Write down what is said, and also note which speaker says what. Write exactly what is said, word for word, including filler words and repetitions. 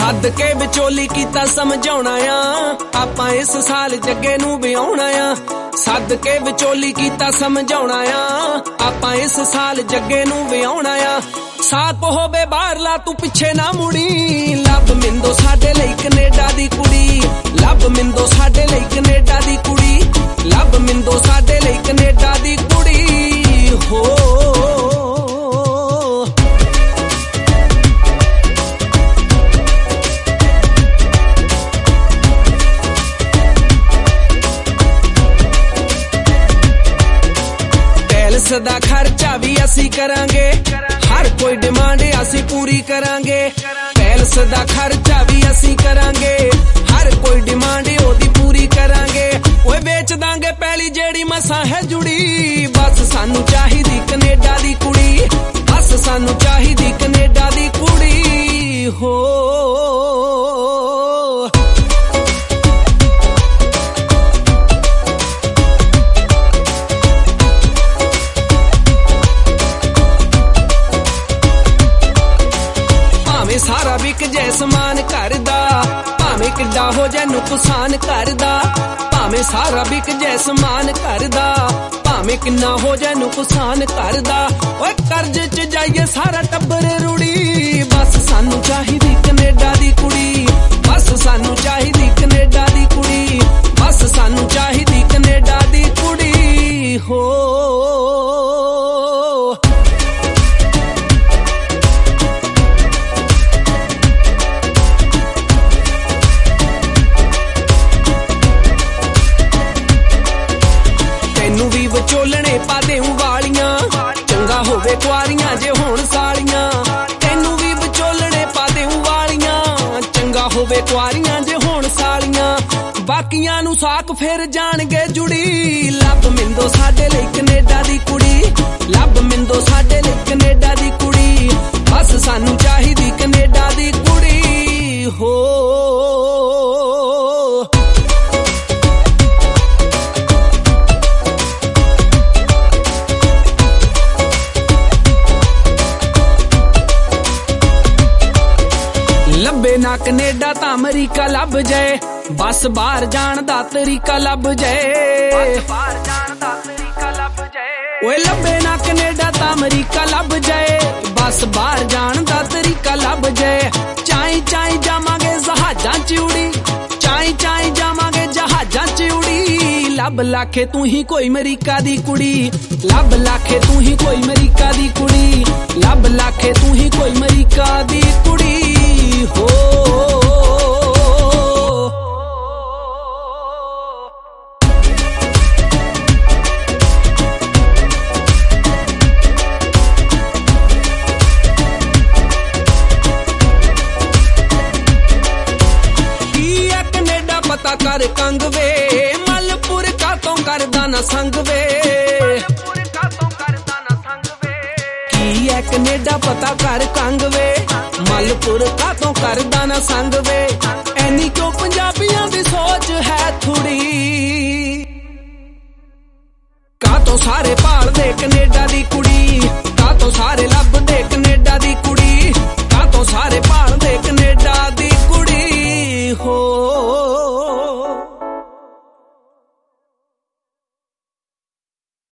Speaker 1: सद के विचोली कीता समझाउणा आ आपां इस साल जग्गे नूं विआउणा आ सद के विचोली कीता समझाउणा आ आपां इस साल जग्गे नूं विआउणा आ साथ होवे बाहरला तू पिछे ना मुड़ी लब मिंदो साडे लई कनेडा दी कुड़ी लब मिंदो साडे लई कनेडा दी कुड़ी लब मिंदो साडे लई कनेडा दी कुड़ी हो सदा खर्चा भी असी करांगे हर कोई डिमांड असी पूरी करांगे पैलस दा खर्चा भी असी करांगे हर कोई डिमांड ओदी पूरी करांगे ओए बेच दांगे पहली जेड़ी मसा है जुड़ी बस सानू चाहिदी कनेडा दी कुड़ी बस सानू चाहिदी कनेडा दी कुड़ी हो सारा बिक जाए समान घर दा भावें किड्डा हो जाए नुकसान घर दा भावें सारा बिक जाए समान घर दा भावें किन्ना हो जाए नुकसान घर दा ओए कर्ज च जाइए सारा टब्बर रुड़ी बस सानू चाहिदी कनेडा दी कुड़ी बस सानू चाहिदी कनेडा दी कुड़ी बस सानू चाहिदी कनेडा दी कुड़ी हो विचोलने पा देऊं वालियां चंगा होवे कुआरियां जे होण सालियां तैनू भी विचोलने पा देऊं वालियां चंगा होवे कुआरियां जे होण सालियां बाकियां नू साक फिर जाणगे जुड़ी लब मिंदो साडे लई कनेडा दी कुड़ी लब मिंदो साडे लई कनेडा दी कुड़ी बस सानू चाहिदी कनेडा दी कुड़ी हो लब्बे ना कनेडा तां अमरीका लब जाए बस बाहर जान दा तरीका लब जाए ओए लब्बे ना कनेडा तां अमरीका लब जाए बस बाहर जान दा तरीका लब जाए चाई चाई जावांगे जहाजां च उड़ी चाई चाई जावांगे जहाजां च उड़ी लब लाखे तू ही कोई अमरीका दी कुड़ी लब लाखे तू ही कोई अमरीका दी कुड़ी लब लाखे तू ही कोई अमरीका दी कुड़ी हो कनेडा पता कर कंग वे मलपुर का तो करदा ना संग वे की है कनेडा पता कर कंग वे मलपुर का तो करदा ना संग वे एनी क्यों पंजाबी